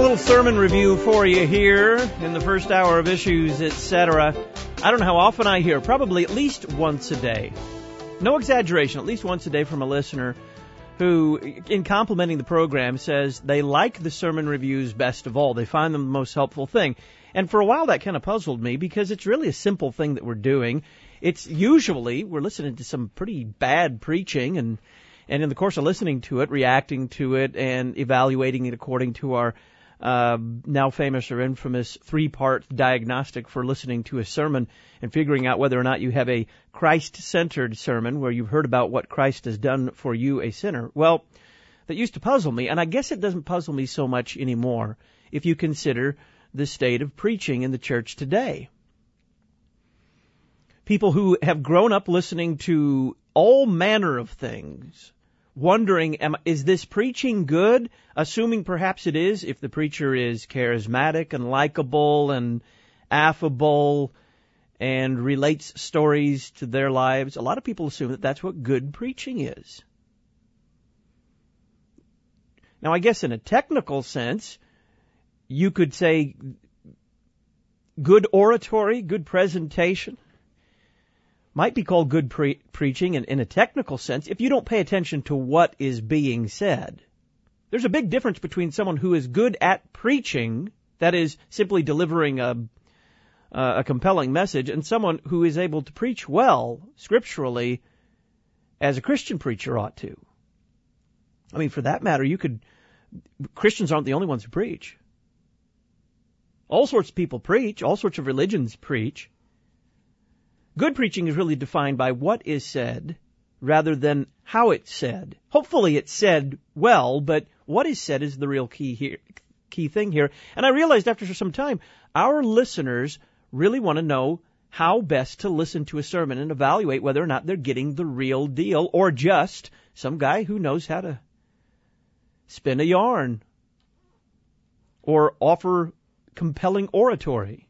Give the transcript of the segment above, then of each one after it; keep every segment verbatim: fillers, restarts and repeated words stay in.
little sermon review for you here in the first hour of Issues, et cetera. I don't know how often I hear, probably at least once a day. No exaggeration, at least once a day from a listener who, in complimenting the program, says they like the sermon reviews best of all. They find them the most helpful thing. And for a while that kind of puzzled me because it's really a simple thing that we're doing. It's usually, we're listening to some pretty bad preaching and And in the course of listening to it, reacting to it, and evaluating it according to our uh, now famous or infamous three-part diagnostic for listening to a sermon and figuring out whether or not you have a Christ-centered sermon where you've heard about what Christ has done for you, a sinner. Well, that used to puzzle me, and I guess it doesn't puzzle me so much anymore if you consider the state of preaching in the church today. People who have grown up listening to all manner of things, wondering, am, is this preaching good? Assuming perhaps it is, if the preacher is charismatic and likable and affable and relates stories to their lives. A lot of people assume that that's what good preaching is. Now, I guess in a technical sense, you could say good oratory, good presentation might be called good pre- preaching in, in a technical sense if you don't pay attention to what is being said. There's a big difference between someone who is good at preaching, that is, simply delivering a, a compelling message, and someone who is able to preach well, scripturally, as a Christian preacher ought to. I mean, for that matter, you could, Christians aren't the only ones who preach. All sorts of people preach, all sorts of religions preach. Good preaching is really defined by what is said rather than how it's said. Hopefully it's said well, but what is said is the real key here, key thing here. And I realized after some time, our listeners really want to know how best to listen to a sermon and evaluate whether or not they're getting the real deal or just some guy who knows how to spin a yarn or offer compelling oratory.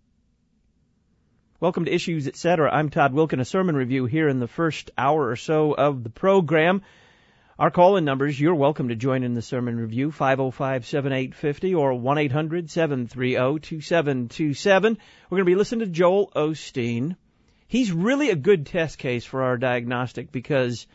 Welcome to Issues, et cetera. I'm Todd Wilken, a sermon review here in the first hour or so of the program. Our call-in numbers, you're welcome to join in the sermon review, five oh five, seven eight five oh or one eight hundred, seven three oh, two seven two seven. We're going to be listening to Joel Osteen. He's really a good test case for our diagnostic because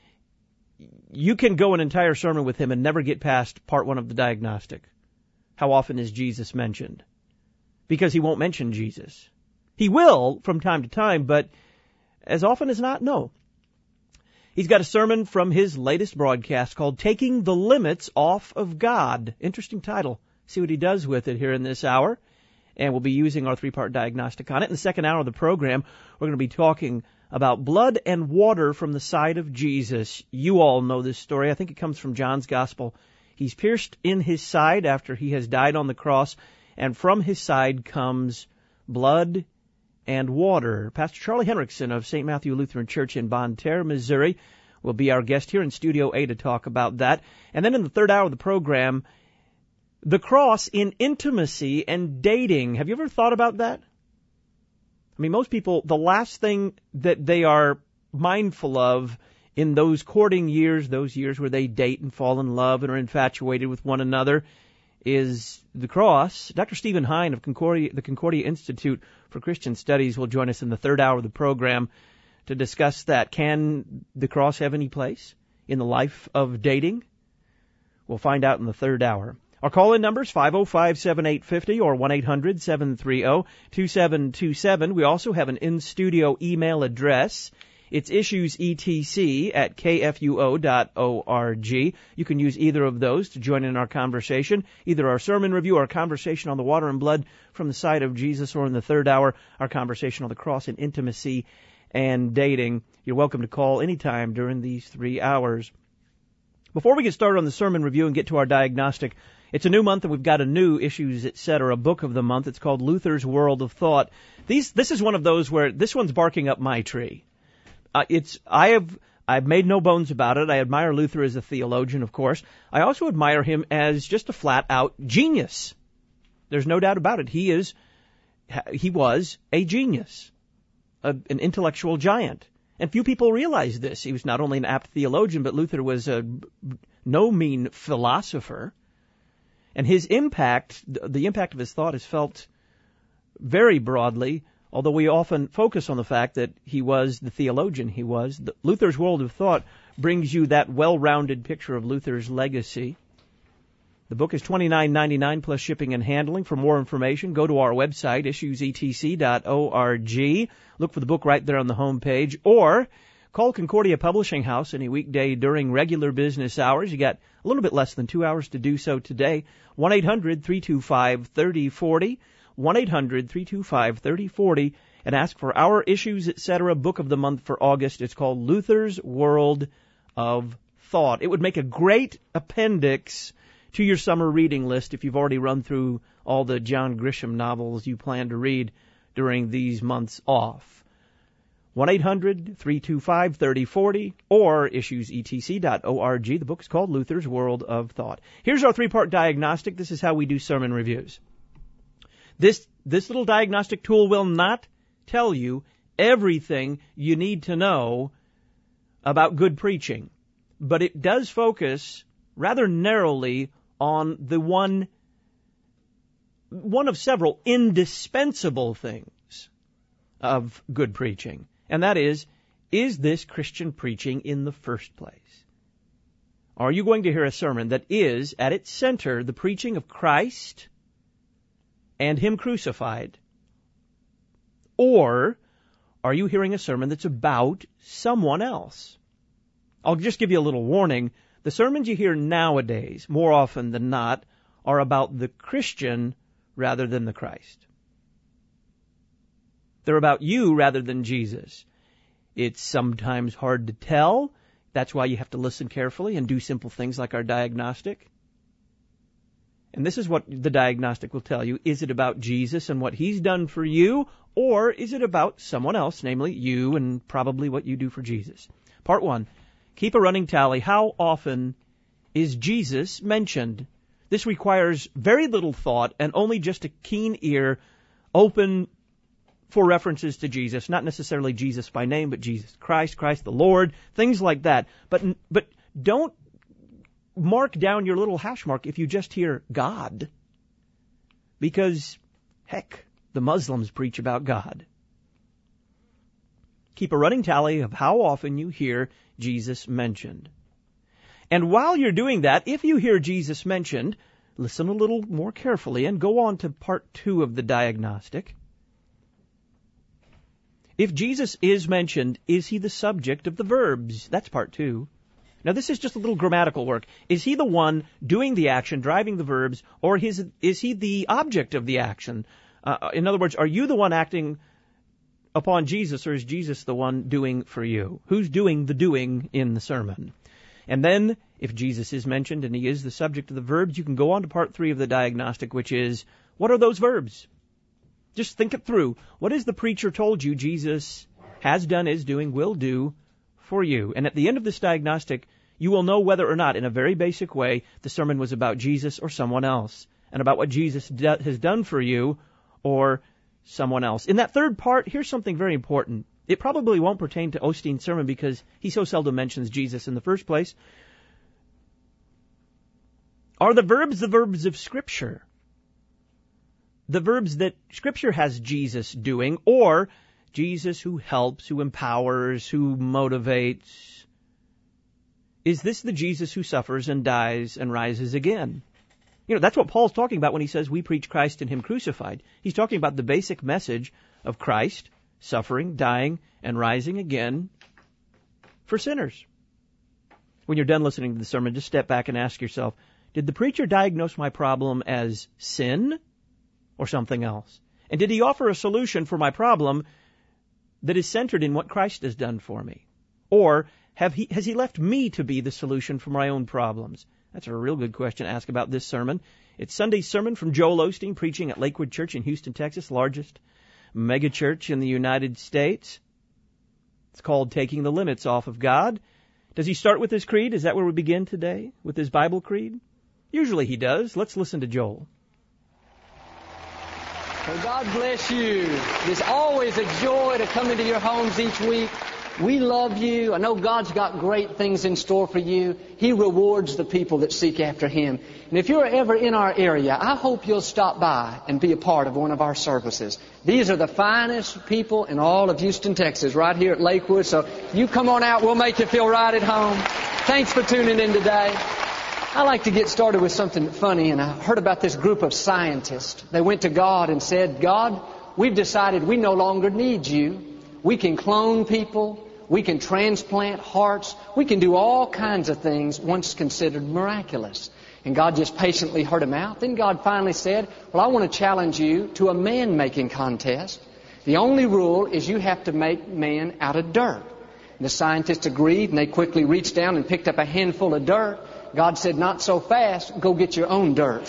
you can go an entire sermon with him and never get past part one of the diagnostic. How often is Jesus mentioned? Because he won't mention Jesus. He will from time to time, but as often as not, no. He's got a sermon from his latest broadcast called Taking the Limits Off of God. Interesting title. See what he does with it here in this hour. And we'll be using our three-part diagnostic on it. In the second hour of the program, we're going to be talking about blood and water from the side of Jesus. You all know this story. I think it comes from John's Gospel. He's pierced in his side after he has died on the cross, and from his side comes blood and water. Pastor Charlie Henriksen of Saint Matthew Lutheran Church in Bonne Terre, Missouri, will be our guest here in Studio A to talk about that. And then in the third hour of the program, the cross in intimacy and dating. Have you ever thought about that? I mean, most people, the last thing that they are mindful of in those courting years, those years where they date and fall in love and are infatuated with one another, is the cross. Doctor Stephen Hine of Concordia, the Concordia Institute for Christian Studies will join us in the third hour of the program to discuss that. Can the cross have any place in the life of dating? We'll find out in the third hour. Our call-in numbers, five oh five, seven eight five oh or one eight hundred, seven three oh, two seven two seven. We also have an in-studio email address. It's issuesetc at k f u o dot org. You can use either of those to join in our conversation, either our sermon review or conversation on the water and blood from the side of Jesus, or in the third hour, our conversation on the cross and intimacy and dating. You're welcome to call anytime during these three hours. Before we get started on the sermon review and get to our diagnostic, it's a new month and we've got a new Issues, et cetera, book of the month. It's called Luther's World of Thought. These, this is one of those where this one's barking up my tree. Uh, it's I have I've made no bones about it. I admire Luther as a theologian, of course. I also admire him as just a flat-out genius. There's no doubt about it. He is he was a genius, a, an intellectual giant, and few people realize this. He was not only an apt theologian, but Luther was a no mean philosopher. And his impact, the impact of his thought is felt very broadly, although we often focus on the fact that he was the theologian he was. The, Luther's World of Thought brings you that well-rounded picture of Luther's legacy. The book is twenty-nine ninety-nine plus shipping and handling. For more information, go to our website, issues e t c dot org. Look for the book right there on the home page, or call Concordia Publishing House any weekday during regular business hours. You got a little bit less than two hours to do so today. one eight hundred three two five three oh four oh. one eight hundred three two five three oh four oh, and ask for our Issues, et cetera book of the month for August. It's called Luther's World of Thought. It would make a great appendix to your summer reading list if you've already run through all the John Grisham novels you plan to read during these months off. one eight hundred three two five three oh four oh or issues e t c dot org. The book is called Luther's World of Thought. Here's our three-part diagnostic. This is how we do sermon reviews. This this little diagnostic tool will not tell you everything you need to know about good preaching, but it does focus rather narrowly on the one one of several indispensable things of good preaching, and that is, is this Christian preaching in the first place? Are you going to hear a sermon that is, at its center, the preaching of Christ and Him crucified? Or are you hearing a sermon that's about someone else? I'll just give you a little warning. The sermons you hear nowadays, more often than not, are about the Christian rather than the Christ. They're about you rather than Jesus. It's sometimes hard to tell. That's why you have to listen carefully and do simple things like our diagnostic. And this is what the diagnostic will tell you. Is it about Jesus and what He's done for you, or is it about someone else, namely you and probably what you do for Jesus? Part one. Keep a running tally. How often is Jesus mentioned? This requires very little thought and only just a keen ear open for references to Jesus. Not necessarily Jesus by name, but Jesus Christ, Christ the Lord, things like that. But but don't mark down your little hash mark if you just hear God. Because, heck, the Muslims preach about God. Keep a running tally of how often you hear Jesus mentioned. And while you're doing that, if you hear Jesus mentioned, listen a little more carefully and go on to part two of the diagnostic. If Jesus is mentioned, is He the subject of the verbs? That's part two. Now, this is just a little grammatical work. Is He the one doing the action, driving the verbs, or is, is He the object of the action? Uh, in other words, are you the one acting upon Jesus, or is Jesus the one doing for you? Who's doing the doing in the sermon? And then, if Jesus is mentioned and He is the subject of the verbs, you can go on to part three of the diagnostic, which is, what are those verbs? Just think it through. What has the preacher told you Jesus has done, is doing, will do for you? And at the end of this diagnostic, you will know whether or not, in a very basic way, the sermon was about Jesus or someone else, and about what Jesus do- has done for you or someone else. In that third part, here's something very important. It probably won't pertain to Osteen's sermon because he so seldom mentions Jesus in the first place. Are the verbs the verbs of Scripture? The verbs that Scripture has Jesus doing, or Jesus who helps, who empowers, who motivates? Is this the Jesus who suffers and dies and rises again? You know, that's what Paul's talking about when he says we preach Christ and Him crucified. He's talking about the basic message of Christ suffering, dying, and rising again for sinners. When you're done listening to the sermon, just step back and ask yourself, did the preacher diagnose my problem as sin or something else? And did he offer a solution for my problem that is centered in what Christ has done for me? Or have he, has he left me to be the solution for my own problems? That's a real good question to ask about this sermon. It's Sunday's sermon from Joel Osteen, preaching at Lakewood Church in Houston, Texas, largest mega church in the United States. It's called Taking the Limits Off of God. Does he start with his creed? Is that where we begin today, with his Bible creed? Usually he does. Let's listen to Joel. Well, God bless you. It's always a joy to come into your homes each week We love you. I know God's got great things in store for you. He rewards the people that seek after Him. And if you're ever in our area, I hope you'll stop by and be a part of one of our services. These are the finest people in all of Houston, Texas, right here at Lakewood. So you come on out. We'll make you feel right at home. Thanks for tuning in today. I like to get started with something funny, and I heard about this group of scientists. They went to God and said, God, we've decided we no longer need you. We can clone people. We can transplant hearts. We can do all kinds of things once considered miraculous. And God just patiently heard them out. Then God finally said, well, I want to challenge you to a man-making contest. The only rule is you have to make man out of dirt. And the scientists agreed, and they quickly reached down and picked up a handful of dirt. God said, not so fast. Go get your own dirt.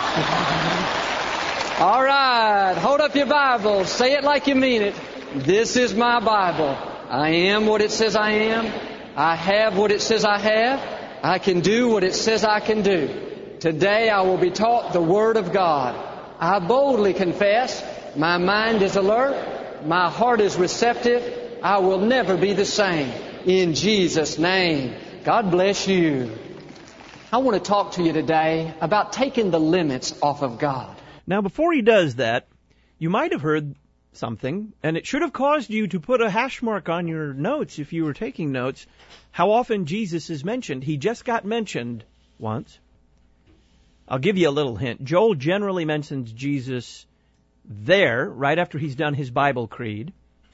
All right. Hold up your Bible. Say it like you mean it. This is my Bible. I am what it says I am. I have what it says I have. I can do what it says I can do. Today I will be taught the Word of God. I boldly confess, my mind is alert, my heart is receptive. I will never be the same. In Jesus' name. God bless you. I want to talk to you today about taking the limits off of God. Now, before he does that, you might have heard something, and it should have caused you to put a hash mark on your notes if you were taking notes, how often Jesus is mentioned. He just got mentioned once. I'll give you a little hint. Joel generally mentions Jesus there, right after he's done his Bible creed.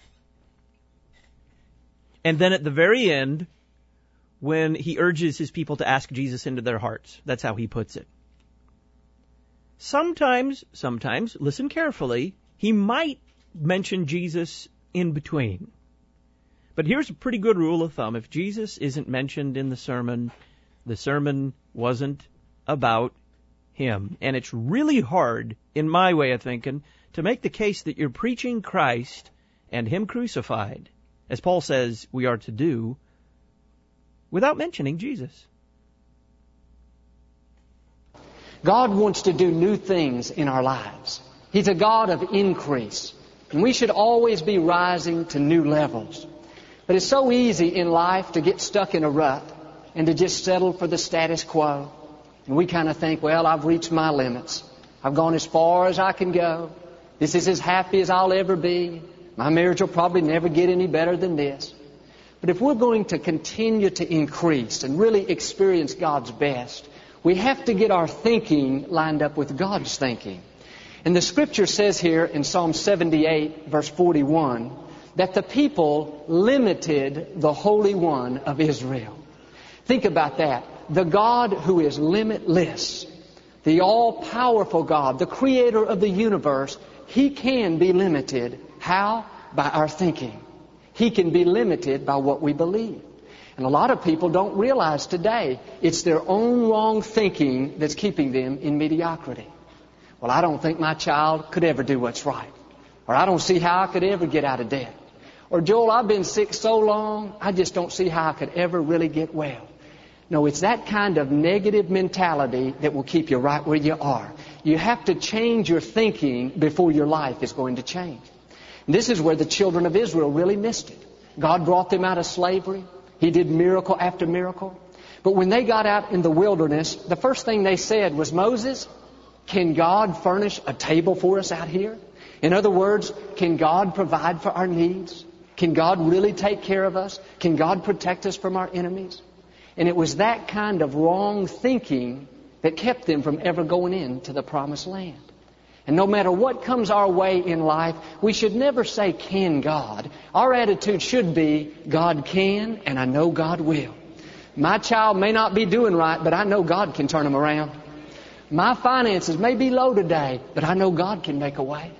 And then at the very end, when he urges his people to ask Jesus into their hearts. That's how he puts it. Sometimes, sometimes, listen carefully, he might mention Jesus in between. But here's a pretty good rule of thumb. If Jesus isn't mentioned in the sermon, the sermon wasn't about him. And it's really hard, in my way of thinking, to make the case that you're preaching Christ and Him crucified, as Paul says we are to do, without mentioning Jesus. God wants to do new things in our lives. He's a God of increase. And we should always be rising to new levels. But it's so easy in life to get stuck in a rut and to just settle for the status quo. And we kind of think, well, I've reached my limits. I've gone as far as I can go. This is as happy as I'll ever be. My marriage will probably never get any better than this. But if we're going to continue to increase and really experience God's best, we have to get our thinking lined up with God's thinking. And the Scripture says here in Psalm seventy-eight, verse forty-one, that the people limited the Holy One of Israel. Think about that. The God who is limitless, the all-powerful God, the Creator of the universe, He can be limited. How? By our thinking. He can be limited by what we believe. And a lot of people don't realize today it's their own wrong thinking that's keeping them in mediocrity. Well, I don't think my child could ever do what's right. Or I don't see how I could ever get out of debt. Or, Joel, I've been sick so long, I just don't see how I could ever really get well. No, it's that kind of negative mentality that will keep you right where you are. You have to change your thinking before your life is going to change. And this is where the children of Israel really missed it. God brought them out of slavery. He did miracle after miracle. But when they got out in the wilderness, the first thing they said was, Moses, can God furnish a table for us out here? In other words, can God provide for our needs? Can God really take care of us? Can God protect us from our enemies? And it was that kind of wrong thinking that kept them from ever going into the promised land. And no matter what comes our way in life, we should never say, can God? Our attitude should be, God can, and I know God will. My child may not be doing right, but I know God can turn them around. My finances may be low today, but I know God can make a way.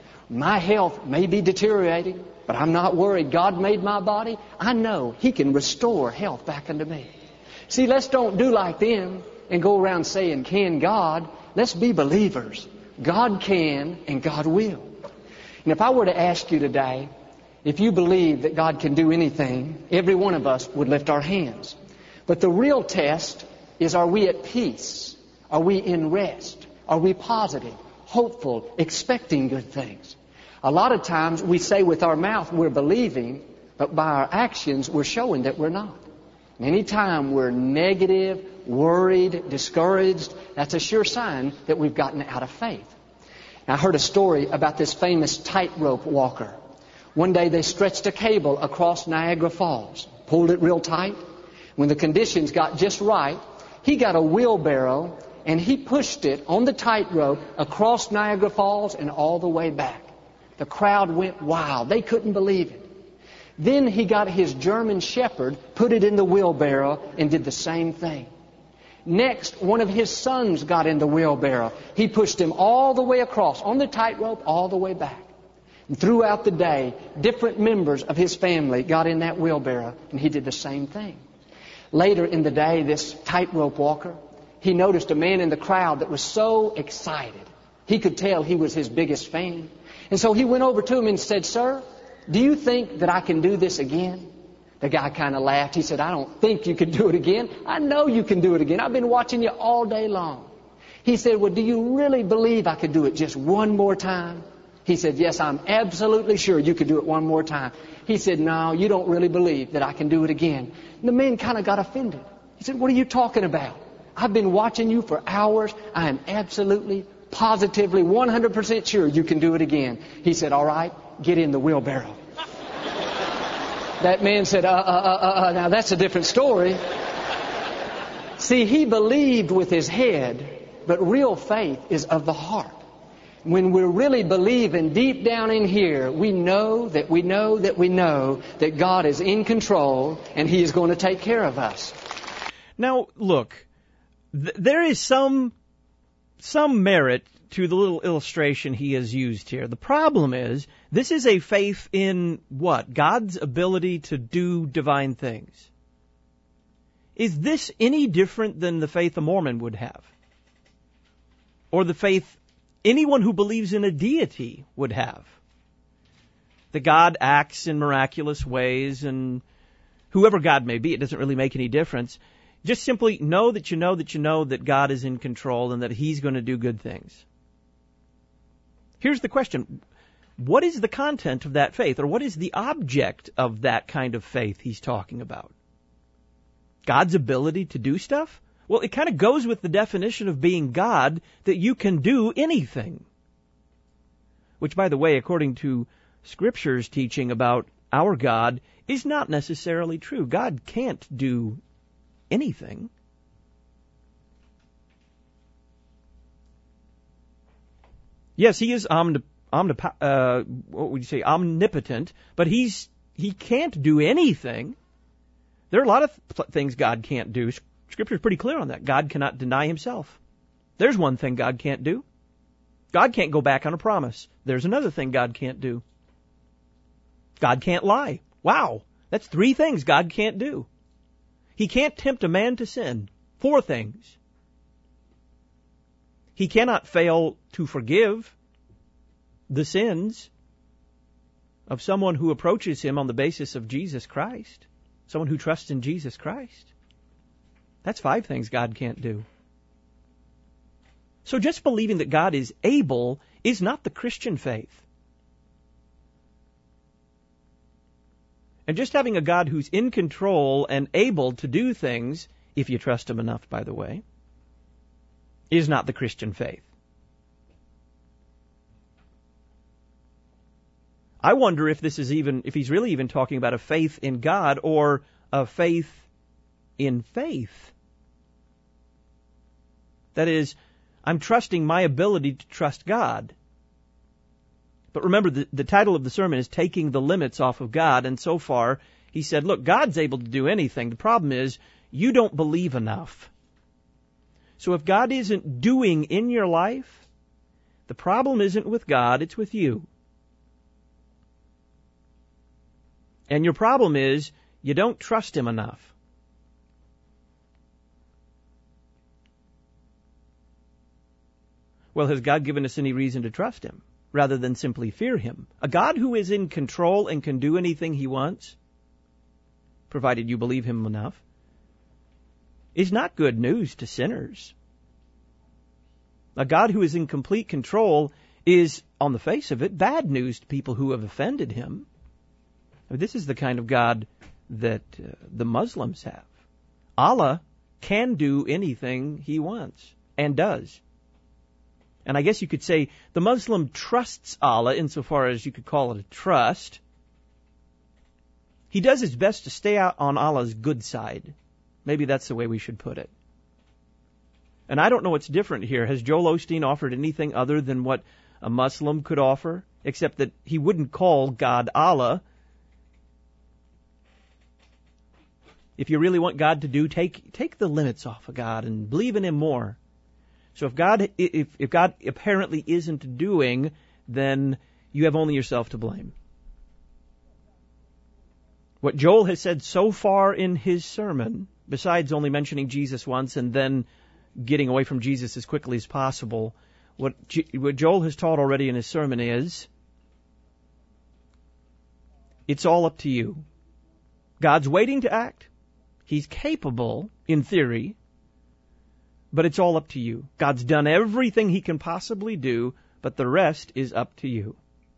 My health may be deteriorating, but I'm not worried. God made my body. I know He can restore health back unto me. See, let's don't do like them and go around saying, can God? Let's be believers. God can and God will. And if I were to ask you today, if you believe that God can do anything, every one of us would lift our hands. But the real test is, are we at peace? Are we in rest? Are we positive, hopeful, expecting good things? A lot of times we say with our mouth we're believing, But by our actions, we're showing that we're not. And anytime we're negative, worried, discouraged, that's a sure sign that we've gotten out of faith. Now, I heard a story about this famous tightrope walker. One day they stretched a cable across Niagara Falls, pulled it real tight. When the conditions got just right, he got a wheelbarrow and he pushed it on the tightrope across Niagara Falls and all the way back. The crowd went wild. They couldn't believe it. Then he got his German shepherd, put it in the wheelbarrow, and did the same thing. Next, one of his sons got in the wheelbarrow. He pushed him all the way across, on the tightrope, all the way back. And throughout the day, different members of his family got in that wheelbarrow, and he did the same thing. Later in the day, this tightrope walker, he noticed a man in the crowd that was so excited. He could tell he was his biggest fan. And so he went over to him and said, "Sir, do you think that I can do this again?" The guy kind of laughed. He said, "I don't think you can do it again. I know you can do it again. I've been watching you all day long." He said, "Well, do you really believe I could do it just one more time?" He said, "Yes, I'm absolutely sure you could do it one more time." He said, "No, you don't really believe that I can do it again." And the man kind of got offended. He said, "What are you talking about? I've been watching you for hours. I am absolutely, positively, one hundred percent sure you can do it again." He said, "All right, get in the wheelbarrow." That man said, uh, uh, uh, uh, now that's a different story. See, he believed with his head, but real faith is of the heart. When we're really believing deep down in here, we know that we know that we know that God is in control and He is going to take care of us. Now, look, th- there is some some merit to the little illustration he has used here. The problem is, this is a faith in what? God's ability to do divine things. Is this any different than the faith a Mormon would have? Or the faith anyone who believes in a deity would have? That God acts in miraculous ways, and whoever God may be, it doesn't really make any difference. Just simply know that you know that you know that God is in control and that He's going to do good things. Here's the question. What is the content of that faith, or what is the object of that kind of faith he's talking about? God's ability to do stuff? Well, it kind of goes with the definition of being God, that you can do anything. Which, by the way, according to Scripture's teaching about our God, is not necessarily true. God can't do anything. Yes, He is omnip- omnip- uh, what would you say, omnipotent, but He's He can't do anything. There are a lot of th- things God can't do. Scripture is pretty clear on that. God cannot deny Himself. There's one thing God can't do. God can't go back on a promise. There's another thing God can't do. God can't lie. Wow, that's three things God can't do. He can't tempt a man to sin. Four things. He cannot fail to forgive the sins of someone who approaches Him on the basis of Jesus Christ, someone who trusts in Jesus Christ. That's five things God can't do. So just believing that God is able is not the Christian faith. And just having a God who's in control and able to do things, if you trust Him enough, by the way, is not the Christian faith. I wonder if this is even, if he's really even talking about a faith in God or a faith in faith. That is, I'm trusting my ability to trust God. But remember, the, the title of the sermon is Taking the Limits Off of God, and so far he said, look, God's able to do anything. The problem is, you don't believe enough. So if God isn't doing in your life, the problem isn't with God, it's with you. And your problem is, you don't trust Him enough. Well, has God given us any reason to trust Him, rather than simply fear Him? A God who is in control and can do anything He wants, provided you believe Him enough, is not good news to sinners. A God who is in complete control is, on the face of it, bad news to people who have offended Him. I mean, this is the kind of God that uh, the Muslims have. Allah can do anything he wants, and does. And I guess you could say the Muslim trusts Allah insofar as you could call it a trust. He does his best to stay out on Allah's good side. Maybe that's the way we should put it. And I don't know what's different here. Has Joel Osteen offered anything other than what a Muslim could offer? Except that he wouldn't call God Allah. If you really want God to do, take take the limits off of God and believe in Him more. So if God if, if God apparently isn't doing, then you have only yourself to blame. What Joel has said so far in his sermon, besides only mentioning Jesus once and then getting away from Jesus as quickly as possible, what, what Joel has taught already in his sermon is, it's all up to you. God's waiting to act. He's capable, in theory, but it's all up to you. God's done everything He can possibly do, but the rest is up to you.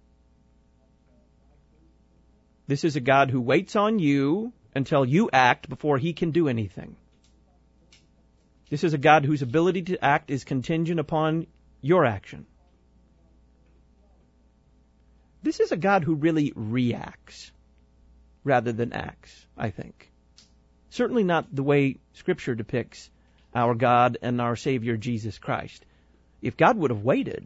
This is a God who waits on you until you act before He can do anything. This is a God whose ability to act is contingent upon your action. This is a God who really reacts rather than acts, I think. Certainly not the way Scripture depicts our God and our Savior Jesus Christ. If God would have waited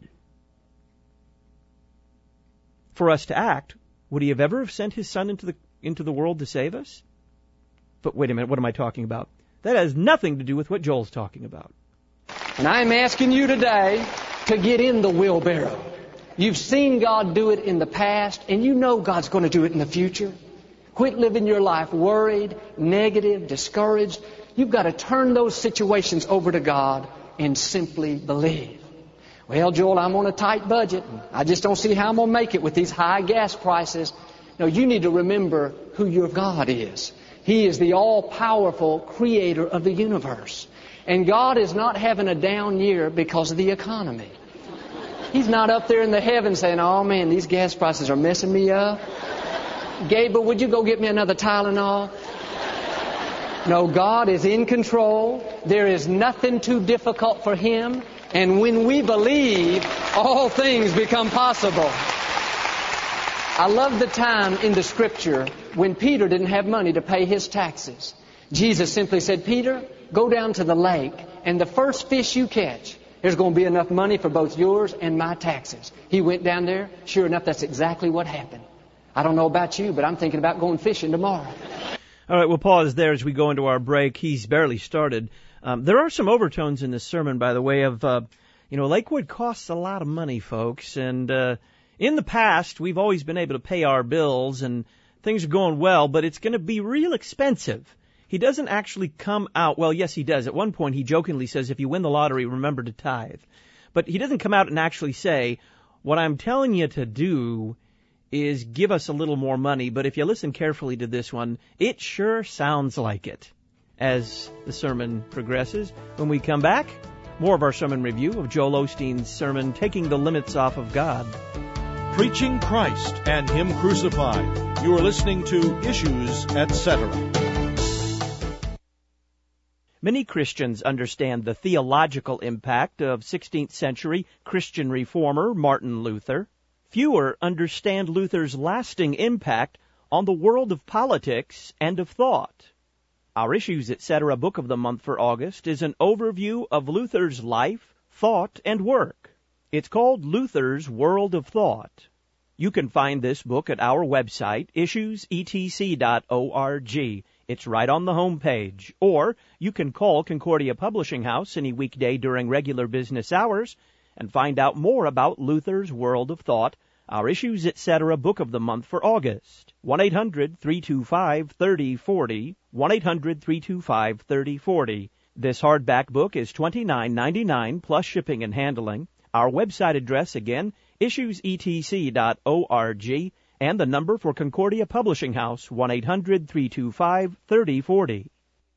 for us to act, would He have ever have sent His Son into the into the world to save us? But wait a minute, what am I talking about? That has nothing to do with what Joel's talking about. And I'm asking you today to get in the wheelbarrow. You've seen God do it in the past, and you know God's going to do it in the future. Quit living your life worried, negative, discouraged. You've got to turn those situations over to God and simply believe. Well, Joel, I'm on a tight budget. I just don't see how I'm going to make it with these high gas prices. No, you need to remember who your God is. He is the all-powerful creator of the universe. And God is not having a down year because of the economy. He's not up there in the heavens saying, oh man, these gas prices are messing me up. Gabriel, would you go get me another Tylenol? No, God is in control. There is nothing too difficult for Him. And when we believe, all things become possible. I love the time in the Scripture when Peter didn't have money to pay his taxes. Jesus simply said, Peter, go down to the lake, and the first fish you catch, there's going to be enough money for both yours and my taxes. He went down there. Sure enough, that's exactly what happened. I don't know about you, but I'm thinking about going fishing tomorrow. All right, we'll pause there as we go into our break. He's barely started. Um, there are some overtones in this sermon, by the way, of, uh, you know, Lakewood costs a lot of money, folks. And uh, in the past, we've always been able to pay our bills, and things are going well, but it's going to be real expensive. He doesn't actually come out, well, yes, he does. At one point, he jokingly says, if you win the lottery, remember to tithe. But he doesn't come out and actually say, what I'm telling you to do is give us a little more money, but if you listen carefully to this one, it sure sounds like it. As the sermon progresses, when we come back, more of our sermon review of Joel Osteen's sermon, Taking the Limits Off of God. Preaching Christ and Him Crucified. You are listening to Issues, et cetera. Many Christians understand the theological impact of sixteenth century Christian reformer Martin Luther. Fewer understand Luther's lasting impact on the world of politics and of thought. Our Issues, et cetera book of the month for August is an overview of Luther's life, thought, and work. It's called Luther's World of Thought. You can find this book at our website, issues e t c dot org. It's right on the home page. Or you can call Concordia Publishing House any weekday during regular business hours and find out more about Luther's World of Thought, our Issues, et cetera book of the month for August. one eight hundred three two five three oh four oh, one eight hundred three two five three oh four oh. This hardback book is twenty-nine ninety-nine plus shipping and handling. Our website address again, issues e t c dot org, and the number for Concordia Publishing House, one eight hundred three two five three oh four oh.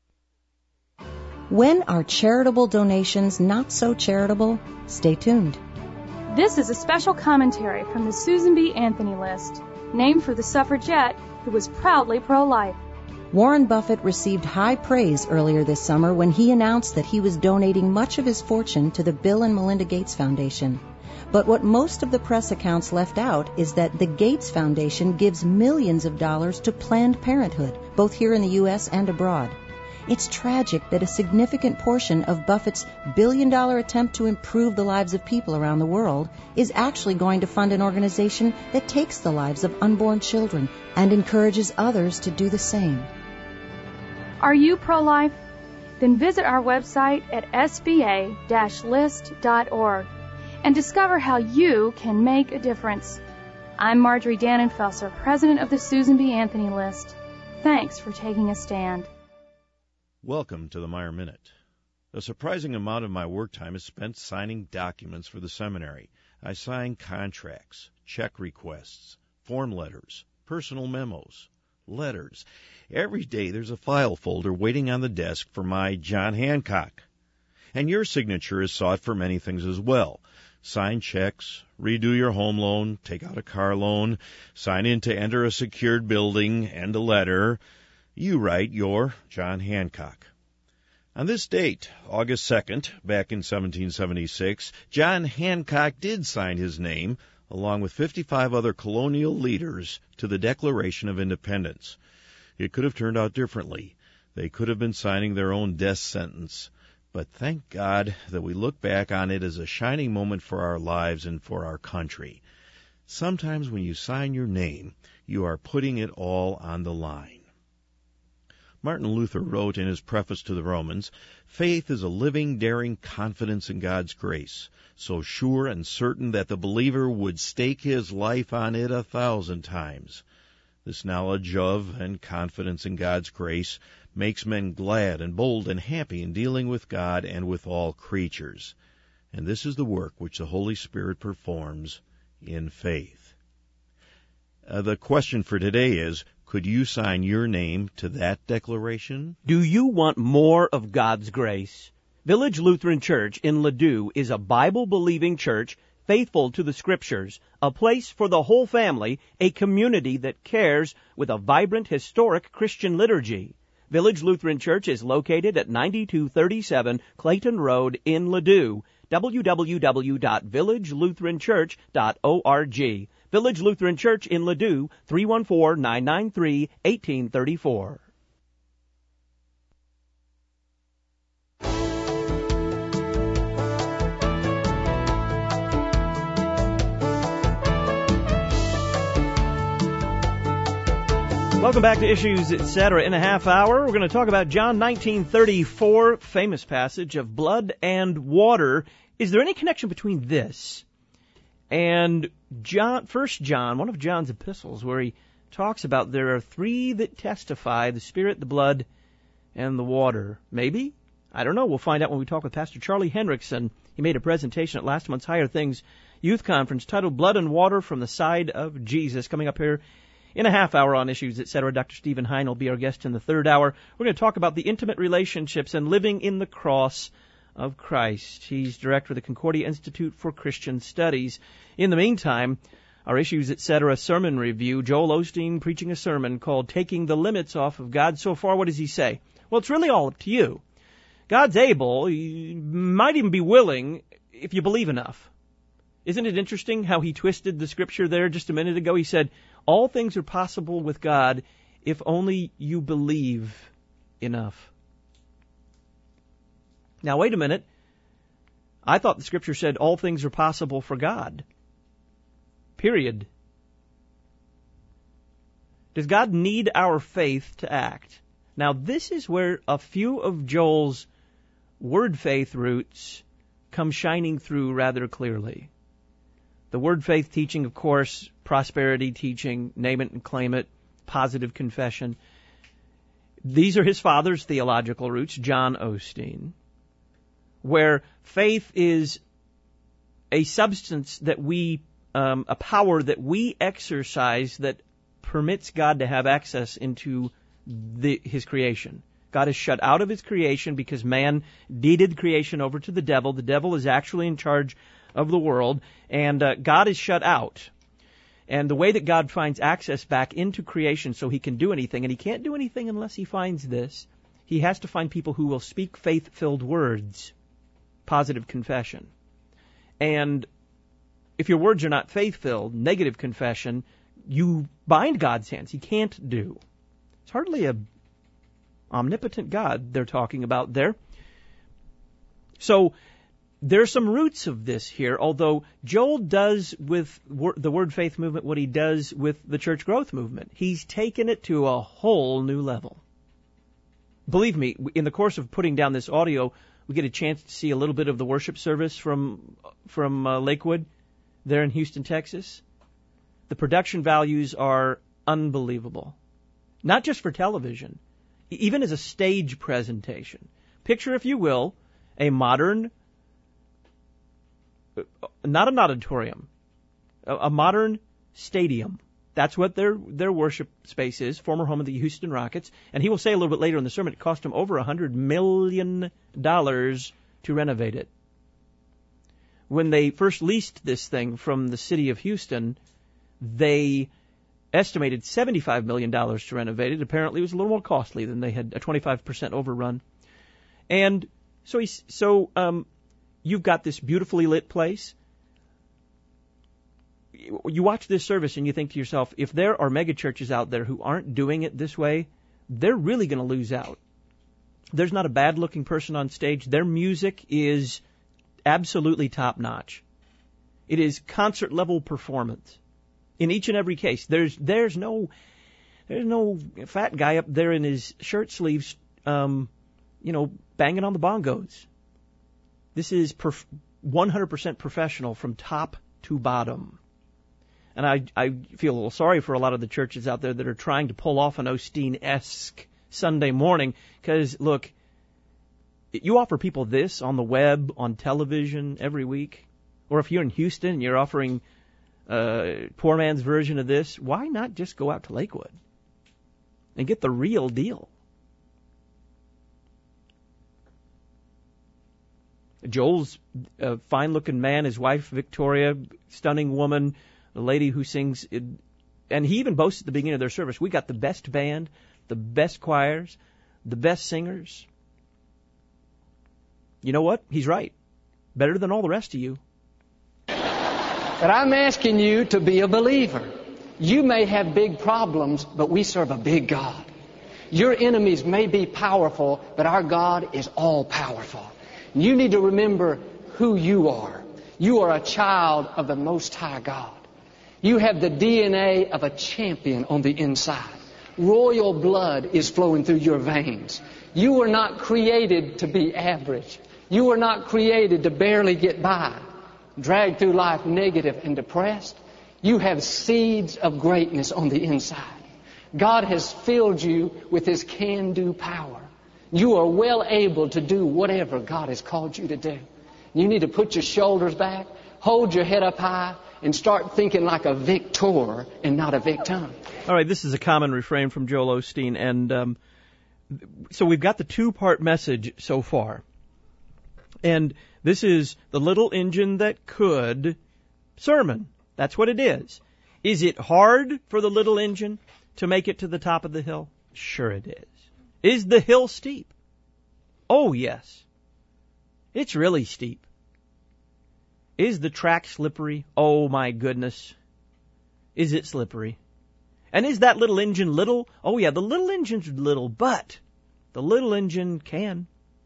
When are charitable donations not so charitable? Stay tuned. This is a special commentary from the Susan B. Anthony list, named for the suffragette who was proudly pro-life. Warren Buffett received high praise earlier this summer when he announced that he was donating much of his fortune to the Bill and Melinda Gates Foundation. But what most of the press accounts left out is that the Gates Foundation gives millions of dollars to Planned Parenthood, both here in the U S and abroad. It's tragic that a significant portion of Buffett's billion-dollar attempt to improve the lives of people around the world is actually going to fund an organization that takes the lives of unborn children and encourages others to do the same. Are you pro-life? Then visit our website at s b a dash list dot org and discover how you can make a difference. I'm Marjorie Dannenfelser, president of the Susan B. Anthony List. Thanks for taking a stand. Welcome to the Meyer Minute. A surprising amount of my work time is spent signing documents for the seminary. I sign contracts, check requests, form letters, personal memos, letters. Every day there's a file folder waiting on the desk for my John Hancock. And your signature is sought for many things as well. Sign checks, redo your home loan, take out a car loan, sign in to enter a secured building, and a letter. You write your John Hancock. On this date, August second, back in seventeen seventy-six, John Hancock did sign his name, along with fifty-five other colonial leaders, to the Declaration of Independence. It could have turned out differently. They could have been signing their own death sentence. But thank God that we look back on it as a shining moment for our lives and for our country. Sometimes when you sign your name, you are putting it all on the line. Martin Luther wrote in his preface to the Romans, "Faith is a living, daring confidence in God's grace, so sure and certain that the believer would stake his life on it a thousand times." This knowledge of and confidence in God's grace makes men glad and bold and happy in dealing with God and with all creatures. And this is the work which the Holy Spirit performs in faith. Uh, the question for today is, could you sign your name to that declaration? Do you want more of God's grace? Village Lutheran Church in Ladue is a Bible-believing church faithful to the Scriptures, a place for the whole family, a community that cares with a vibrant, historic Christian liturgy. Village Lutheran Church is located at ninety-two thirty-seven Clayton Road in Ladue. w w w dot village lutheran church dot org. Village Lutheran Church in Ladue, three one four, nine nine three, one eight three four. Welcome back to Issues, et cetera. In a half hour, we're going to talk about John nineteen thirty-four, famous passage of blood and water. Is there any connection between this and John, First John, one of John's epistles, where he talks about there are three that testify, the Spirit, the blood, and the water? Maybe? I don't know. We'll find out when we talk with Pastor Charlie Hendrickson. He made a presentation at last month's Higher Things Youth Conference titled Blood and Water from the Side of Jesus, coming up here in a half hour on Issues, et cetera. Doctor Stephen Hein will be our guest in the third hour. We're going to talk about the intimate relationships and living in the cross of Christ. He's director of the Concordia Institute for Christian Studies. In the meantime, our Issues, et cetera. sermon review, Joel Osteen preaching a sermon called Taking the Limits Off of God. So far, what does he say? Well, it's really all up to you. God's able, he might even be willing, if you believe enough. Isn't it interesting how he twisted the scripture there just a minute ago? He said, all things are possible with God if only you believe enough. Now, wait a minute. I thought the scripture said all things are possible for God. Period. Does God need our faith to act? Now, this is where a few of Joel's word faith roots come shining through rather clearly. The word faith teaching, of course, prosperity teaching, name it and claim it, positive confession. These are his father's theological roots, John Osteen, where faith is a substance that we, um, a power that we exercise that permits God to have access into the, his creation. God is shut out of his creation because man deeded creation over to the devil. The devil is actually in charge of the world, and uh, God is shut out. And the way that God finds access back into creation so he can do anything, and he can't do anything unless he finds this, he has to find people who will speak faith-filled words, positive confession. And if your words are not faith-filled, negative confession, you bind God's hands. He can't do. It's hardly a omnipotent God they're talking about there. So there's some roots of this here, although Joel does with the Word Faith movement what he does with the church growth movement. He's taken it to a whole new level. Believe me, in the course of putting down this audio, we get a chance to see a little bit of the worship service from from uh, Lakewood there in Houston, Texas. The production values are unbelievable. Not just for television, even as a stage presentation. Picture, if you will, a modern, not an auditorium, a modern stadium. That's what their their worship space is, former home of the Houston Rockets. And he will say a little bit later in the sermon, it cost him over one hundred million dollars to renovate it. When they first leased this thing from the city of Houston, they estimated seventy-five million dollars to renovate it. Apparently it was a little more costly than they had, a twenty-five percent overrun. And so he's, so um, you've got this beautifully lit place. You watch this service and you think to yourself, if there are mega churches out there who aren't doing it this way, they're really going to lose out. There's not a bad-looking person on stage. Their music is absolutely top-notch. It is concert-level performance. In each and every case, there's there's no there's no fat guy up there in his shirt sleeves, um, you know, banging on the bongos. This is perf- one hundred percent professional from top to bottom. And I, I feel a little sorry for a lot of the churches out there that are trying to pull off an Osteen-esque Sunday morning. Because, look, you offer people this on the web, on television every week. Or if you're in Houston and you're offering a poor man's version of this, why not just go out to Lakewood and get the real deal? Joel's a fine-looking man, his wife, Victoria, stunning woman, the lady who sings, and he even boasts at the beginning of their service, we got the best band, the best choirs, the best singers. You know what? He's right. Better than all the rest of you. But I'm asking you to be a believer. You may have big problems, but we serve a big God. Your enemies may be powerful, but our God is all-powerful. You need to remember who you are. You are a child of the Most High God. You have the D N A of a champion on the inside. Royal blood is flowing through your veins. You were not created to be average. You were not created to barely get by, dragged through life negative and depressed. You have seeds of greatness on the inside. God has filled you with His can-do power. You are well able to do whatever God has called you to do. You need to put your shoulders back, hold your head up high, and start thinking like a victor and not a victim. All right, this is a common refrain from Joel Osteen, and um, so we've got the two-part message so far. And this is the little engine that could sermon. That's what it is. Is it hard for the little engine to make it to the top of the hill? Sure it is. Is the hill steep? Oh, yes. It's really steep. Is the track slippery? Oh, my goodness. Is it slippery? And is that little engine little? Oh, yeah, the little engine's little, but the little engine can.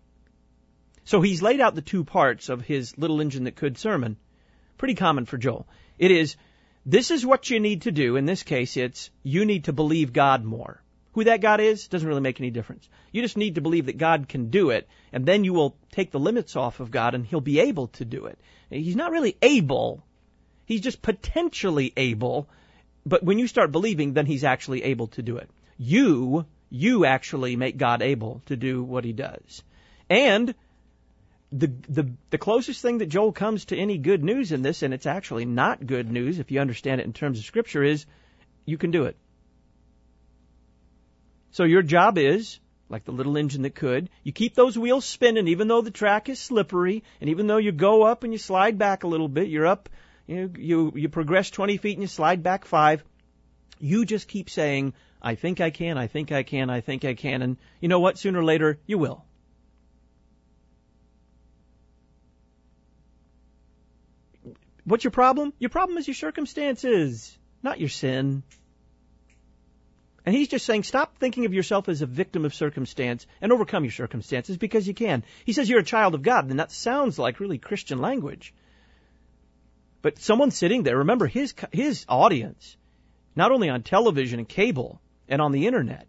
So he's laid out the two parts of his little engine that could sermon. Pretty common for Joel. It is, this is what you need to do. In this case, it's, you need to believe God more. Who that God is doesn't really make any difference. You just need to believe that God can do it, and then you will take the limits off of God, and He'll be able to do it. He's not really able. He's just potentially able. But when you start believing, then He's actually able to do it. You, you actually make God able to do what He does. And the the the closest thing that Joel comes to any good news in this, and it's actually not good news if you understand it in terms of Scripture, is you can do it. So your job is, like the little engine that could, you keep those wheels spinning even though the track is slippery, and even though you go up and you slide back a little bit, you're up, You, you, you progress twenty feet and you slide back five. You just keep saying, I think I can, I think I can, I think I can, and you know what? Sooner or later, you will. What's your problem? Your problem is your circumstances, not your sin. And he's just saying, stop thinking of yourself as a victim of circumstance and overcome your circumstances because you can. He says you're a child of God, and that sounds like really Christian language. But someone sitting there, remember his his audience, not only on television and cable and on the internet,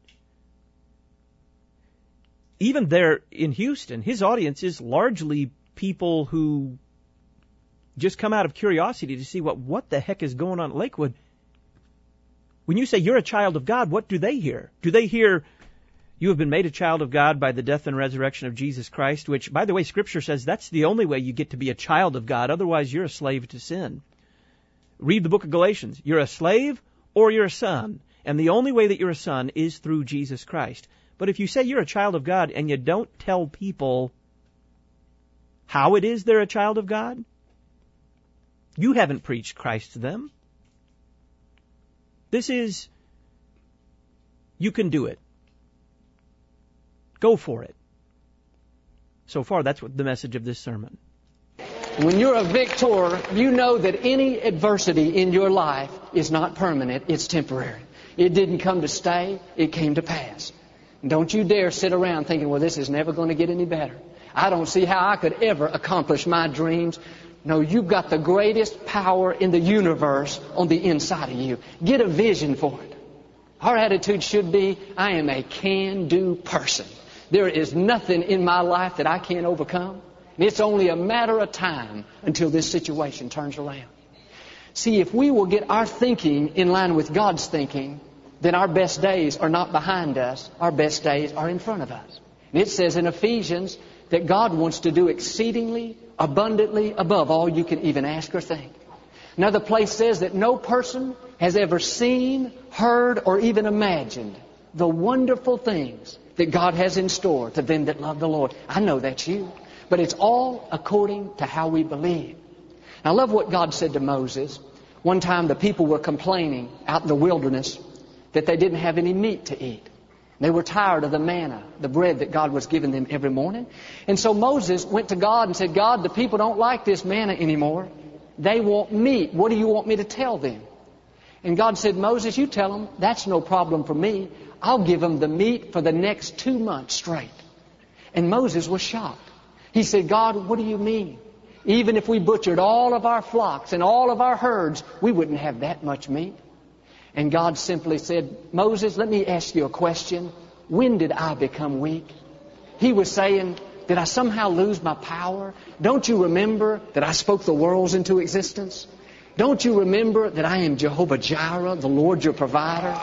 even there in Houston, his audience is largely people who just come out of curiosity to see what, what the heck is going on at Lakewood. When you say you're a child of God, what do they hear? Do they hear you have been made a child of God by the death and resurrection of Jesus Christ, which, by the way, Scripture says that's the only way you get to be a child of God. Otherwise, you're a slave to sin. Read the book of Galatians. You're a slave or you're a son. And the only way that you're a son is through Jesus Christ. But if you say you're a child of God and you don't tell people how it is they're a child of God, you haven't preached Christ to them. This is, you can do it. Go for it. So far, that's what the message of this sermon. When you're a victor, you know that any adversity in your life is not permanent, it's temporary. It didn't come to stay, it came to pass. Don't you dare sit around thinking, well, this is never going to get any better. I don't see how I could ever accomplish my dreams. No, you've got the greatest power in the universe on the inside of you. Get a vision for it. Our attitude should be, I am a can-do person. There is nothing in my life that I can't overcome. And it's only a matter of time until this situation turns around. See, if we will get our thinking in line with God's thinking, then our best days are not behind us. Our best days are in front of us. And it says in Ephesians that God wants to do exceedingly, abundantly above all you can even ask or think. Another place says that no person has ever seen, heard, or even imagined the wonderful things that God has in store to them that love the Lord. I know that's you. But it's all according to how we believe. I love what God said to Moses. One time the people were complaining out in the wilderness that they didn't have any meat to eat. They were tired of the manna, the bread that God was giving them every morning. And so Moses went to God and said, God, the people don't like this manna anymore. They want meat. What do you want me to tell them? And God said, Moses, you tell them, that's no problem for me. I'll give them the meat for the next two months straight. And Moses was shocked. He said, God, what do you mean? Even if we butchered all of our flocks and all of our herds, we wouldn't have that much meat. And God simply said, Moses, let me ask you a question. When did I become weak? He was saying, did I somehow lose my power? Don't you remember that I spoke the worlds into existence? Don't you remember that I am Jehovah Jireh, the Lord your provider?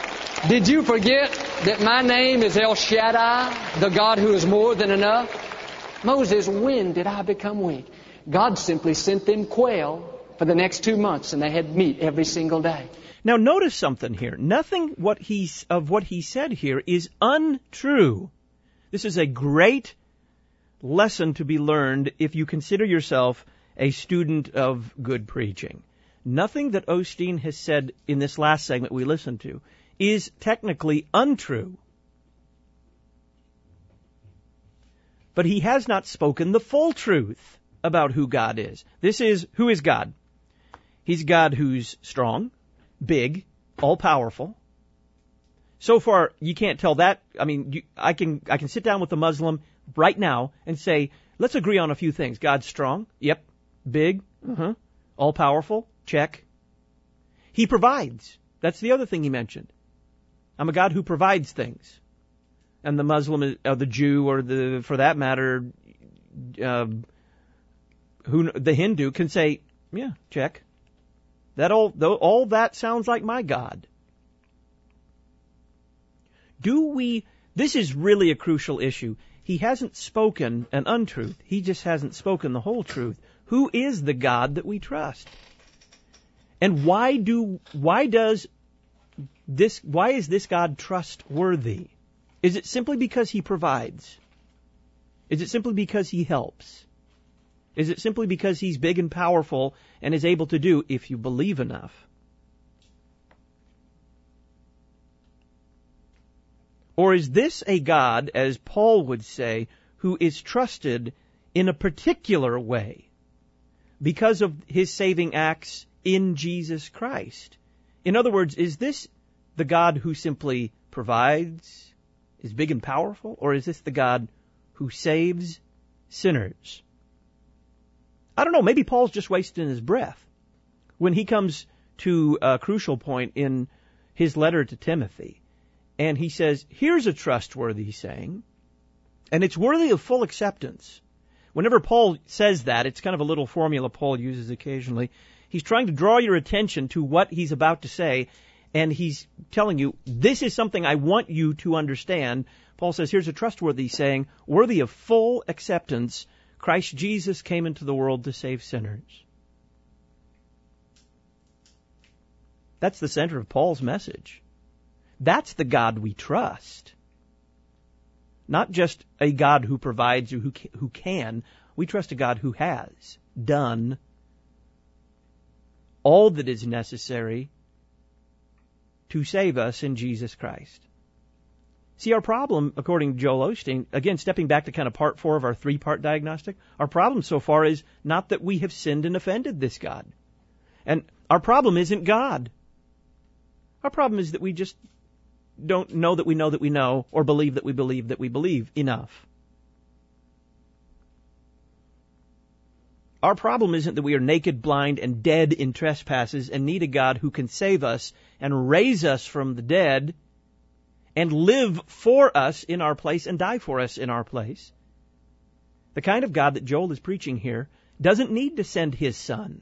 Did you forget that my name is El Shaddai, the God who is more than enough? Moses, when did I become weak? God simply sent them quail for the next two months, and they had meat every single day. Now notice something here. Nothing what he's, of what he said here is untrue. This is a great lesson to be learned if you consider yourself a student of good preaching. Nothing that Osteen has said in this last segment we listened to is technically untrue. But he has not spoken the full truth about who God is. This is, who is God? He's God who's strong, big, all-powerful. So far, you can't tell that. I mean, you, I can I can sit down with a Muslim right now and say, let's agree on a few things. God's strong. Yep. Big. Uh-huh. All-powerful. Check. He provides. That's the other thing he mentioned. I'm a God who provides things. And the Muslim, or the Jew, or the, for that matter, uh, who the Hindu can say, yeah, check. That all, all that sounds like my God. Do we, this is really a crucial issue. He hasn't spoken an untruth. He just hasn't spoken the whole truth. Who is the God that we trust? And why do, why does this, why is this God trustworthy? Is it simply because he provides? Is it simply because he helps? Is it simply because he's big and powerful and is able to do if you believe enough? Or is this a God, as Paul would say, who is trusted in a particular way because of his saving acts in Jesus Christ? In other words, is this the God who simply provides, is big and powerful, or is this the God who saves sinners? I don't know, maybe Paul's just wasting his breath when he comes to a crucial point in his letter to Timothy. And he says, here's a trustworthy saying, and it's worthy of full acceptance. Whenever Paul says that, it's kind of a little formula Paul uses occasionally. He's trying to draw your attention to what he's about to say, and he's telling you, this is something I want you to understand. Paul says, here's a trustworthy saying, worthy of full acceptance. Christ Jesus came into the world to save sinners. That's the center of Paul's message. That's the God we trust. Not just a God who provides or who who can. We trust a God who has done all that is necessary to save us in Jesus Christ. See, our problem, according to Joel Osteen, again, stepping back to kind of part four of our three-part diagnostic, our problem so far is not that we have sinned and offended this God. And our problem isn't God. Our problem is that we just don't know that we know that we know, or believe that we believe that we believe enough. Our problem isn't that we are naked, blind, and dead in trespasses and need a God who can save us and raise us from the dead and live for us in our place and die for us in our place. The kind of God that Joel is preaching here doesn't need to send his Son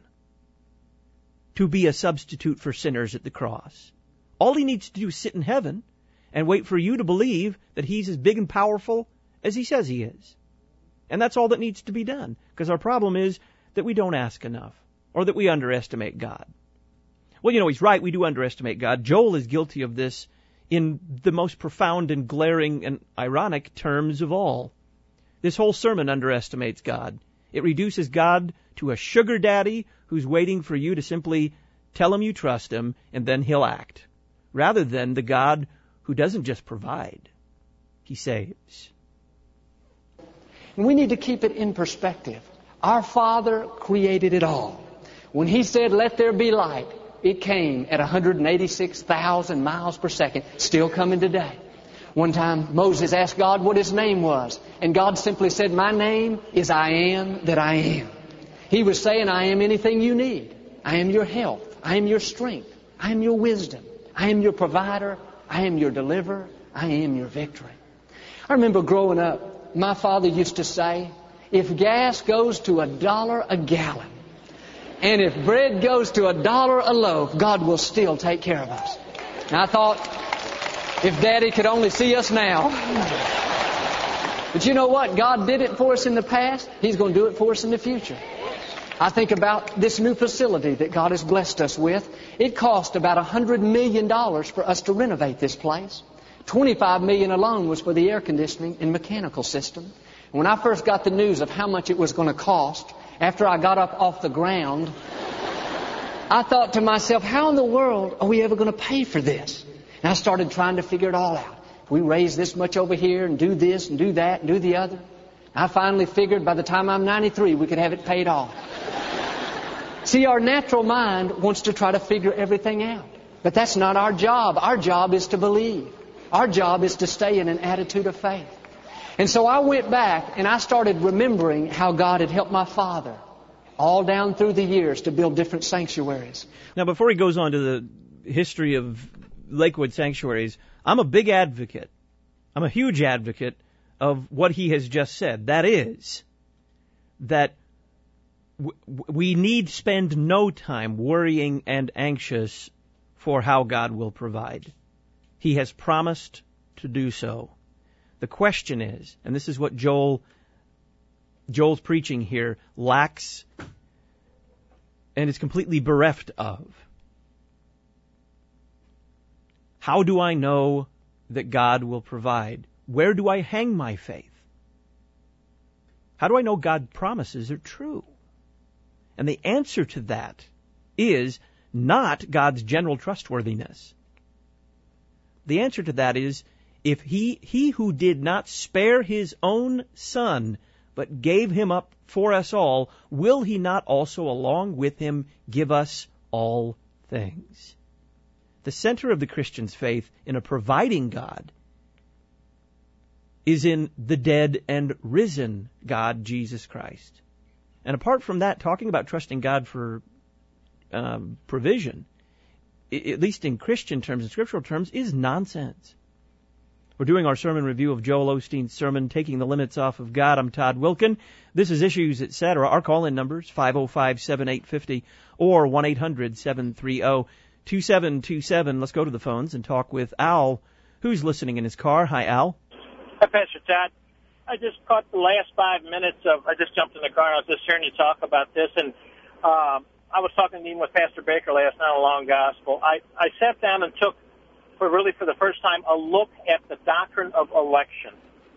to be a substitute for sinners at the cross. All he needs to do is sit in heaven and wait for you to believe that he's as big and powerful as he says he is. And that's all that needs to be done, because our problem is that we don't ask enough, or that we underestimate God. Well, you know, he's right, we do underestimate God. Joel is guilty of this in the most profound and glaring and ironic terms of all. This whole sermon underestimates God. It reduces God to a sugar daddy who's waiting for you to simply tell him you trust him, and then he'll act, rather than the God who doesn't just provide, he saves. And we need to keep it in perspective. Our Father created it all. When He said, let there be light, it came at one hundred eighty-six thousand miles per second, still coming today. One time, Moses asked God what His name was, and God simply said, my name is I am that I am. He was saying, I am anything you need. I am your health. I am your strength. I am your wisdom. I am your provider. I am your deliverer. I am your victory. I remember growing up, my father used to say, if gas goes to a dollar a gallon, and if bread goes to a dollar a loaf, God will still take care of us. And I thought, if Daddy could only see us now. But you know what? God did it for us in the past. He's going to do it for us in the future. I think about this new facility that God has blessed us with. It cost about one hundred million dollars for us to renovate this place. twenty-five million dollars alone was for the air conditioning and mechanical system. And when I first got the news of how much it was going to cost, after I got up off the ground, I thought to myself, how in the world are we ever going to pay for this? And I started trying to figure it all out. If we raise this much over here and do this and do that and do the other. I finally figured by the time I'm ninety-three, we could have it paid off. See, our natural mind wants to try to figure everything out. But that's not our job. Our job is to believe. Our job is to stay in an attitude of faith. And so I went back and I started remembering how God had helped my father all down through the years to build different sanctuaries. Now, before he goes on to the history of Lakewood sanctuaries, I'm a big advocate. I'm a huge advocate of what he has just said. That is, that we need spend no time worrying and anxious for how God will provide. He has promised to do so. The question is, and this is what Joel Joel's preaching here lacks and is completely bereft of. How do I know that God will provide? Where do I hang my faith? How do I know God's promises are true? And the answer to that is not God's general trustworthiness. The answer to that is, if he, he who did not spare his own son, but gave him up for us all, will he not also along with him give us all things? The center of the Christian's faith in a providing God is in the dead and risen God, Jesus Christ. And apart from that, talking about trusting God for um, provision, at least in Christian terms, in scriptural terms, is nonsense. We're doing our sermon review of Joel Osteen's sermon, Taking the Limits Off of God. I'm Todd Wilken. This is Issues, et cetera. Our call-in numbers, five oh five, seven eight five oh or one eight hundred, seven three zero, two seven two seven. Let's go to the phones and talk with Al, who's listening in his car. Hi, Al. Hi, Pastor Todd. I just caught the last five minutes of, I just jumped in the car and I was just hearing you talk about this, and um, I was talking even with Pastor Baker last night on Long Gospel. I, I sat down and took, for really for the first time, a look at the doctrine of election.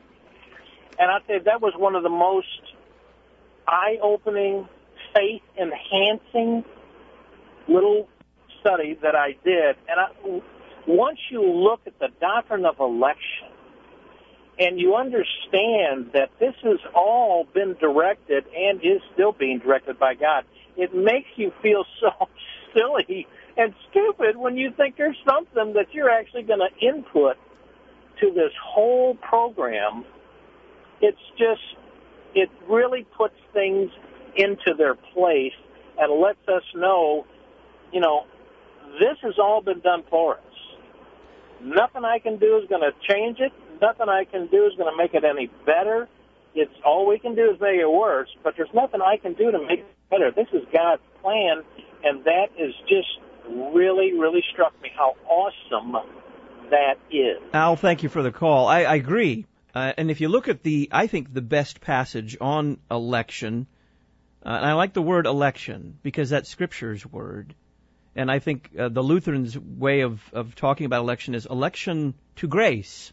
And I'd say that was one of the most eye-opening, faith-enhancing little study that I did. And I, once you look at the doctrine of election, and you understand that this has all been directed and is still being directed by God, it makes you feel so silly and stupid when you think there's something that you're actually going to input to this whole program. It's just, it really puts things into their place and lets us know, you know, this has all been done for us. Nothing I can do is going to change it. Nothing I can do is going to make it any better. It's all we can do is make it worse, but there's nothing I can do to make it better. This is God's plan, and that is just really, really struck me how awesome that is. Al, thank you for the call. I, I agree. Uh, and if you look at the, I think the best passage on election, uh, and I like the word election because that's Scripture's word. And I think uh, the Lutherans' way of, of talking about election is election to grace,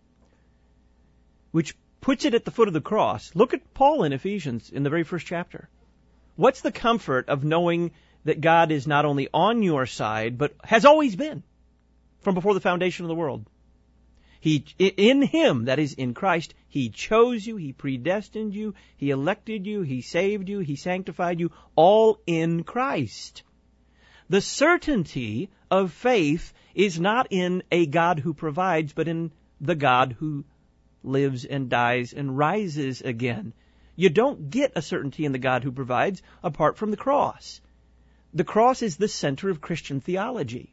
which puts it at the foot of the cross. Look at Paul in Ephesians in the very first chapter. What's the comfort of knowing that God is not only on your side, but has always been from before the foundation of the world? He, in Him, that is in Christ, He chose you, He predestined you, He elected you, He saved you, He sanctified you, all in Christ. The certainty of faith is not in a God who provides, but in the God who lives and dies and rises again. You don't get a certainty in the God who provides apart from the cross. The cross is the center of Christian theology.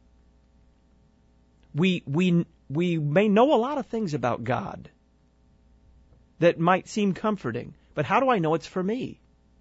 We we we may know a lot of things about God that might seem comforting, but how do I know it's for me?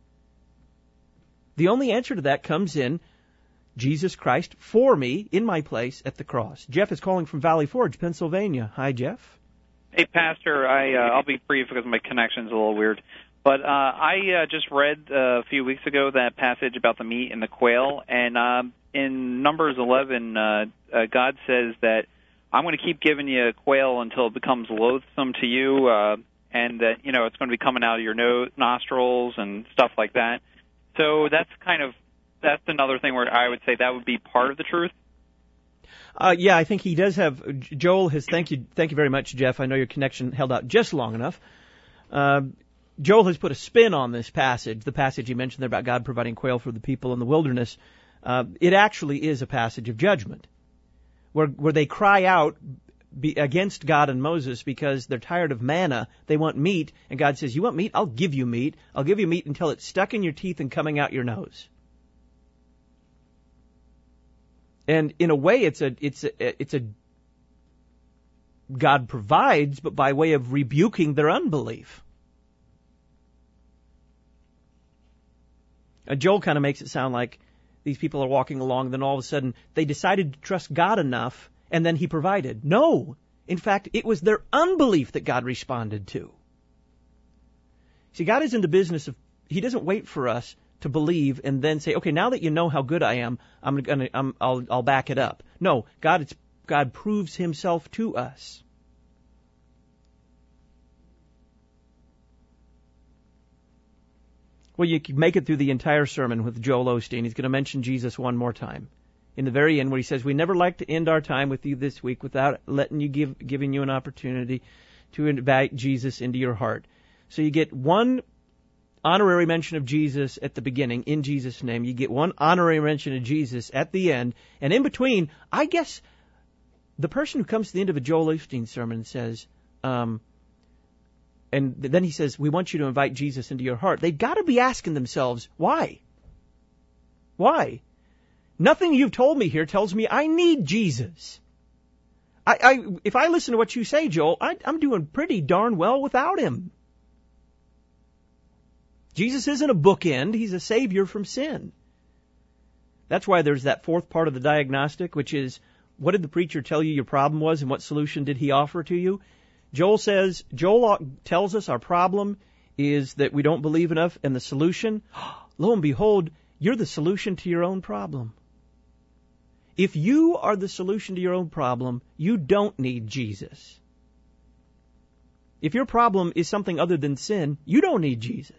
The only answer to that comes in Jesus Christ for me in my place at the cross. Jeff is calling from Valley Forge, Pennsylvania. Hi, Jeff. Hey, Pastor, I, uh, I'll be brief because my connection's a little weird. But uh, I uh, just read uh, a few weeks ago that passage about the meat and the quail. And um, in Numbers eleven, uh, uh, God says that I'm going to keep giving you quail until it becomes loathsome to you, uh, and that, you know, it's going to be coming out of your nose, nostrils and stuff like that. So that's kind of, that's another thing where I would say that would be part of the truth. Uh, yeah, I think he does have. Joel has. Thank you, thank you very much, Jeff. I know your connection held out just long enough. Uh, Joel has put a spin on this passage, the passage he mentioned there about God providing quail for the people in the wilderness. Uh, it actually is a passage of judgment, where where they cry out be, against God and Moses because they're tired of manna. They want meat, and God says, "You want meat? I'll give you meat. I'll give you meat until it's stuck in your teeth and coming out your nose." And in a way, it's a it's a it's a God provides, but by way of rebuking their unbelief. Uh, Joel kind of makes it sound like these people are walking along, then all of a sudden they decided to trust God enough, and then He provided. No, in fact, it was their unbelief that God responded to. See, God is in the business of, He doesn't wait for us to believe and then say, okay, now that you know how good I am, I'm gonna, I'm, I'll, I'll back it up. No, God, it's, God proves Himself to us. Well, you can make it through the entire sermon with Joel Osteen. He's going to mention Jesus one more time. In the very end, where he says, we never like to end our time with you this week without letting you give, giving you an opportunity to invite Jesus into your heart. So you get one honorary mention of Jesus at the beginning, in Jesus' name. You get one honorary mention of Jesus at the end. And in between, I guess the person who comes to the end of a Joel Osteen sermon says, um, and then he says, we want you to invite Jesus into your heart. They've got to be asking themselves, why? Why? Nothing you've told me here tells me I need Jesus. I, I if I listen to what you say, Joel, I, I'm doing pretty darn well without him. Jesus isn't a bookend. He's a savior from sin. That's why there's that fourth part of the diagnostic, which is, what did the preacher tell you your problem was and what solution did he offer to you? Joel says, Joel tells us our problem is that we don't believe enough, and the solution, lo and behold, you're the solution to your own problem. If you are the solution to your own problem, you don't need Jesus. If your problem is something other than sin, you don't need Jesus.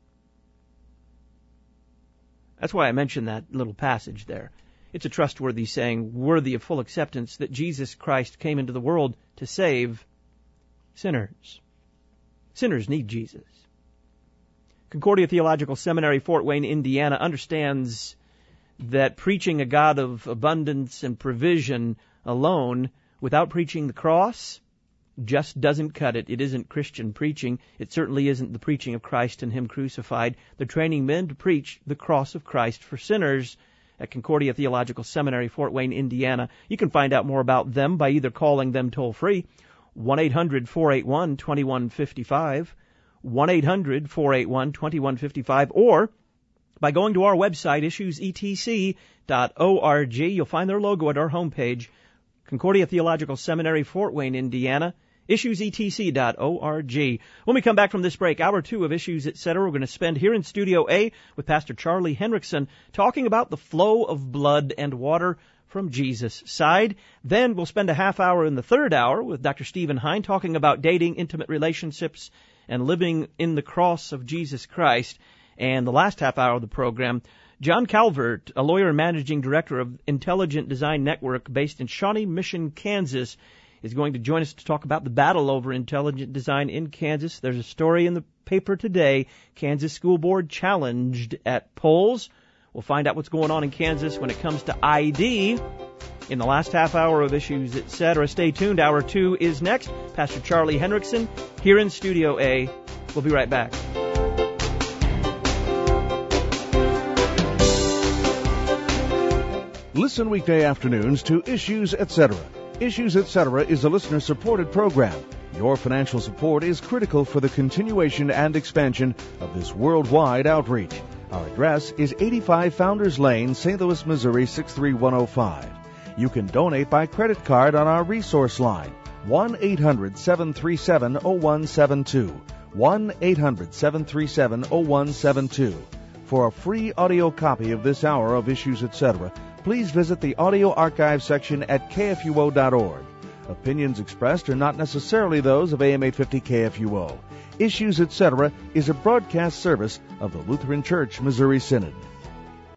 That's why I mentioned that little passage there. It's a trustworthy saying, worthy of full acceptance, that Jesus Christ came into the world to save sinners. Sinners need Jesus. Concordia Theological Seminary, Fort Wayne, Indiana, understands that preaching a God of abundance and provision alone, without preaching the cross, just doesn't cut it. It isn't Christian preaching. It certainly isn't the preaching of Christ and Him crucified. They're training men to preach the cross of Christ for sinners at Concordia Theological Seminary, Fort Wayne, Indiana. You can find out more about them by either calling them toll-free, one eight hundred four eight one two one five five, one eight hundred four eight one two one five five, or by going to our website, issues e t c dot org. You'll find their logo at our homepage, Concordia Theological Seminary, Fort Wayne, Indiana, issues e t c dot org. When we come back from this break, hour two of Issues, et cetera, we're going to spend here in Studio A with Pastor Charlie Henriksen talking about the flow of blood and water from Jesus' side. Then we'll spend a half hour in the third hour with Doctor Stephen Hine talking about dating, intimate relationships, and living in the cross of Jesus Christ. And the last half hour of the program, John Calvert, a lawyer and managing director of Intelligent Design Network based in Shawnee Mission, Kansas, is going to join us to talk about the battle over intelligent design in Kansas. There's a story in the paper today, Kansas School Board challenged at polls. We'll find out what's going on in Kansas when it comes to I D in the last half hour of Issues, et cetera. Stay tuned. Hour two is next. Pastor Charlie Henriksen here in Studio A. We'll be right back. Listen weekday afternoons to Issues, et cetera. Issues, et cetera is a listener-supported program. Your financial support is critical for the continuation and expansion of this worldwide outreach. Our address is eighty-five Founders Lane, Saint Louis, Missouri, six three one oh five. You can donate by credit card on our resource line, one eight hundred seven three seven oh one seven two, one eight hundred seven three seven oh one seven two. For a free audio copy of this hour of Issues, et cetera, please visit the audio archive section at K F U O dot org. Opinions expressed are not necessarily those of A M eight fifty K F U O. Issues, et cetera is a broadcast service of the Lutheran Church Missouri Synod.